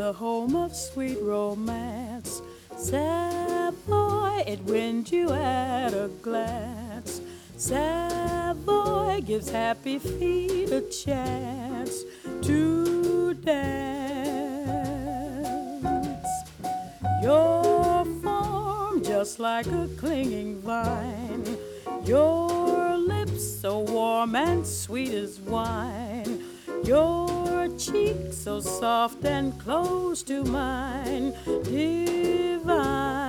the home of sweet romance. Savoy, it wins you at a glance. Savoy gives happy feet a chance to dance. Your form just like a clinging vine, your lips so warm and sweet as wine, your cheek so soft and close to mine, divine.